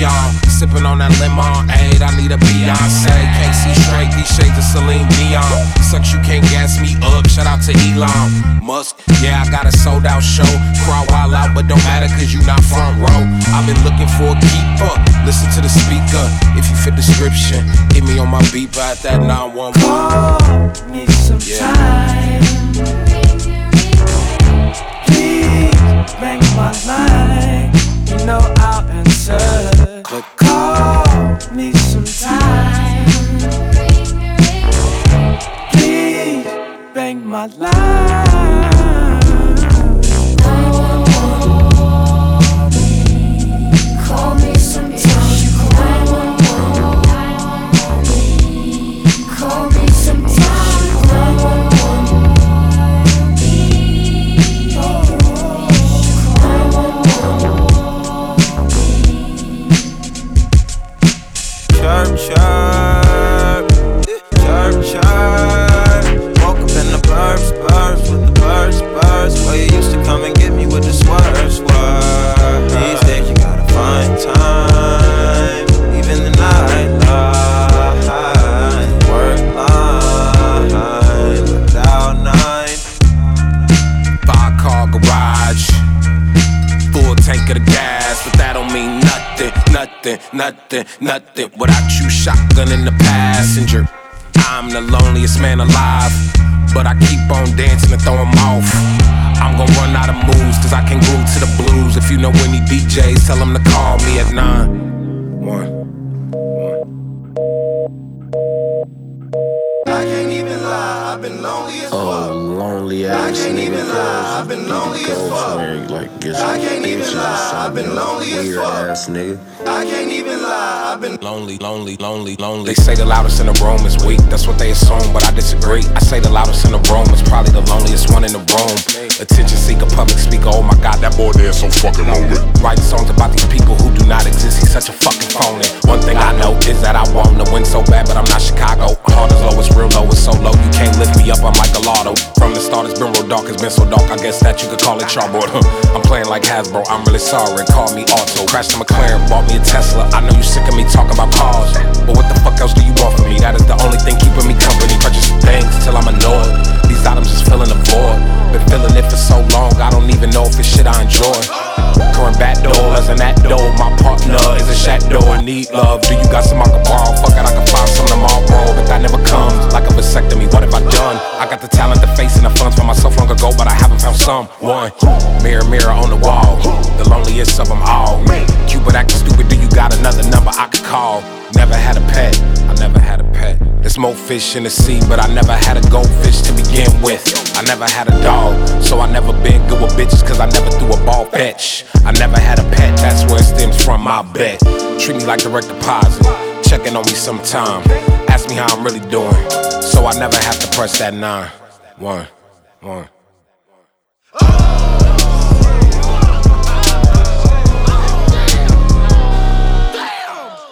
Dion. Sipping on that lemon, aid, I need a Beyonce. Can't see straight, these shades of Celine Dion. Sucks you can't gas me up, shout out to Elon Musk. Yeah, I got a sold out show. Crowd wild out, but don't matter cause you not front row. I've been looking for a keeper, listen to the speaker. If you fit description, hit me on my beeper at that 911. Call me sometime. Please ring my line, you know I'll answer. Call me sometime. Please ring my line. Call me sometime. Call me sometime. Chirp, chirp, chirp, chirp. Woke up in the burbs, burbs with the birds, birds. Where you used to come and get me with the swerve, swerve. These days you gotta find time, even the night line, work line, without 9. 5-car garage, full tank of the gas, but that don't mean nothing, nothing, nothing, nothing. Without you, shotgun in the passenger. I'm the loneliest man alive, but I keep on dancing and throw 'em off. I'm gon' run out of moves, cause I can groove to the blues. If you know any DJs, tell them to call me at 911. I can't even lie, I've been lonely as fuck. Oh, lonely ass nigga, I've been lonely as fuck. like get I some can't even bitches or lie, I've been something. lonely as Weird fuck. ass nigga. I can't even lie, I've been Lonely, lonely, lonely, lonely. They say the loudest in the room is weak, that's what they assume, but I disagree. I say the loudest in the room is probably the loneliest one in the room. Attention seeker, public speaker, oh my god, that boy there is so fucking lonely. Writing songs about these people who do not exist, he's such a fucking phony. One thing I know is that I want to win so bad, but I'm not Chicago. Heart is low, it's real low, it's so low, you can't lift me up, I'm like a lotto. From the start, it's been real dark, it's been so dark, I guess that you could call it chalkboard. I'm playing like Hasbro, I'm really sorry, call me Auto. Crashed a McLaren, bought me a Tesla, I know you sick of me talking about cars, but what the fuck else do you want from me? That is the only thing keeping me company. Purchasing things till I'm annoyed. These items just filling the void. Been feeling it for so long, I don't even know if it's shit I enjoy. Current back door, as an that door. My partner is a shadow, I need love. Do you got some I can borrow? Fuck it, I can find some tomorrow, but that never comes. Like a vasectomy, what have I done? I got the talent, the face, and the funds for myself long ago, but I haven't found someone. Mirror, mirror on the wall, the loneliest of them all. Cupid acting stupid, do you got another number I could call? Never had a pet, I never had a pet. There's more fish in the sea, but I never had a goldfish to begin with. I never had a dog, so I never been good with bitches, cause I never threw a ball fetch. I never had a pet, that's where it stems from, I bet. Treat me like direct deposit, checking on me sometime. Ask me how I'm really doing, so I never have to press that 911.